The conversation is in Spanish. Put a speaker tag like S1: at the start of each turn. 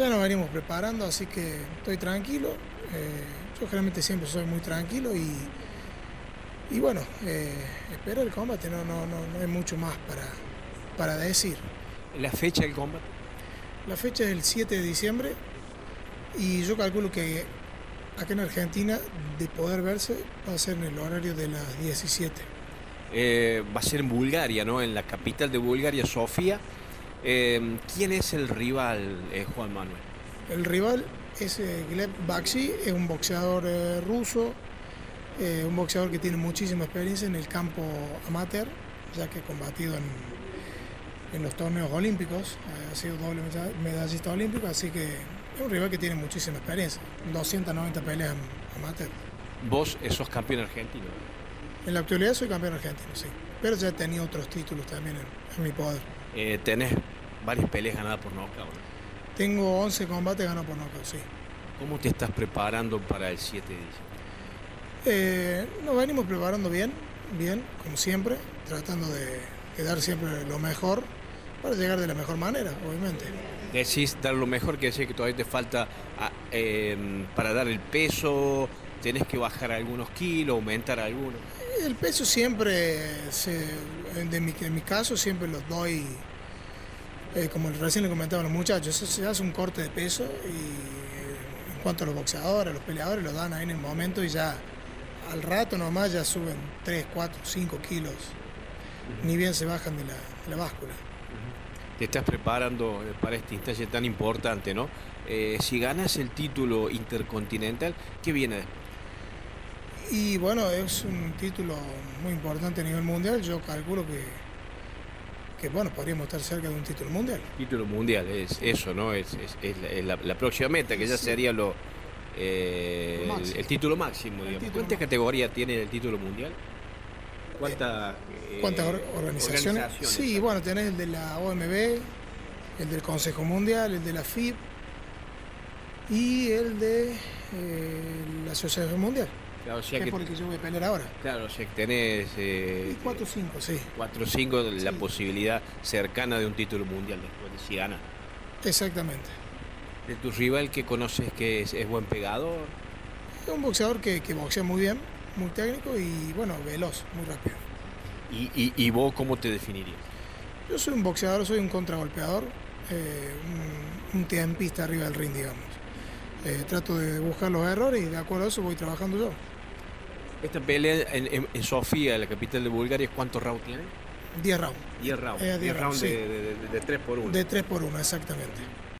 S1: Ya nos venimos preparando, así que estoy tranquilo. Yo generalmente siempre soy muy tranquilo y bueno, espero el combate, no hay mucho más para decir.
S2: La fecha del combate.
S1: La fecha es el 7 de diciembre y yo calculo que acá en Argentina, de poder verse, va a ser en el horario de las 17.
S2: Va a ser en Bulgaria, ¿no? En la capital de Bulgaria, Sofía. ¿Quién es el rival, Juan Manuel?
S1: El rival es Gleb Bakshi, es un boxeador ruso, un boxeador que tiene muchísima experiencia en el campo amateur, ya que ha combatido en los torneos olímpicos, ha sido doble medallista olímpico, así que es un rival que tiene muchísima experiencia, 290 peleas amateur.
S2: Vos sos campeón argentino.
S1: En la actualidad soy campeón argentino, sí, pero ya he tenido otros títulos también en mi poder.
S2: Tenés varias peleas ganadas por nocaut, ¿no?
S1: Tengo 11 combates ganados por nocaut, sí.
S2: ¿Cómo te estás preparando para el 7 de diciembre?
S1: Nos venimos preparando bien, como siempre, tratando de dar siempre lo mejor para llegar de la mejor manera, obviamente.
S2: Decís dar lo mejor, que decir que todavía te falta para dar el peso, tenés que bajar algunos kilos, aumentar algunos.
S1: El peso siempre, en mi caso, siempre los doy, como recién le comentaba a los muchachos, se hace un corte de peso y en cuanto a los boxeadores, a los peleadores, lo dan ahí en el momento y ya al rato nomás ya suben 3, 4, 5 kilos, ni bien se bajan de la báscula.
S2: Te estás preparando para esta instancia tan importante, ¿no? Si ganas el título intercontinental, ¿qué viene después?
S1: Y bueno, es un título muy importante a nivel mundial. Yo calculo que bueno, podríamos estar cerca de un título mundial.
S2: Título mundial, es eso, ¿no? Es la próxima meta, que ya sería el título máximo, digamos. ¿Cuántas categorías tiene el título mundial? ¿Cuántas
S1: organizaciones? Sí, bueno, tenés el de la OMB, el del Consejo Mundial, el de la FIB y el de la Asociación Mundial.
S2: Claro, o sea
S1: que es por el que yo voy a pelear ahora.
S2: Claro, o sea que tenés
S1: 4 o 5, sí.
S2: 4 o 5 la
S1: Sí.
S2: posibilidad cercana de un título mundial después de si gana.
S1: Exactamente.
S2: ¿De tu rival que conoces que es buen pegador?
S1: Es un boxeador que boxea muy bien, muy técnico y bueno, veloz, muy rápido.
S2: ¿Y vos cómo te definirías?
S1: Yo soy un boxeador, soy un contragolpeador, un tiempista arriba del ring, digamos. Trato de buscar los errores y de acuerdo a eso voy trabajando yo.
S2: Esta pelea en Sofía, la capital de Bulgaria, ¿cuántos rounds tiene?
S1: 10 rounds.
S2: 10 rounds.
S1: 10
S2: 10 rounds
S1: sí.
S2: de 3 por 1.
S1: De 3 por 1, exactamente.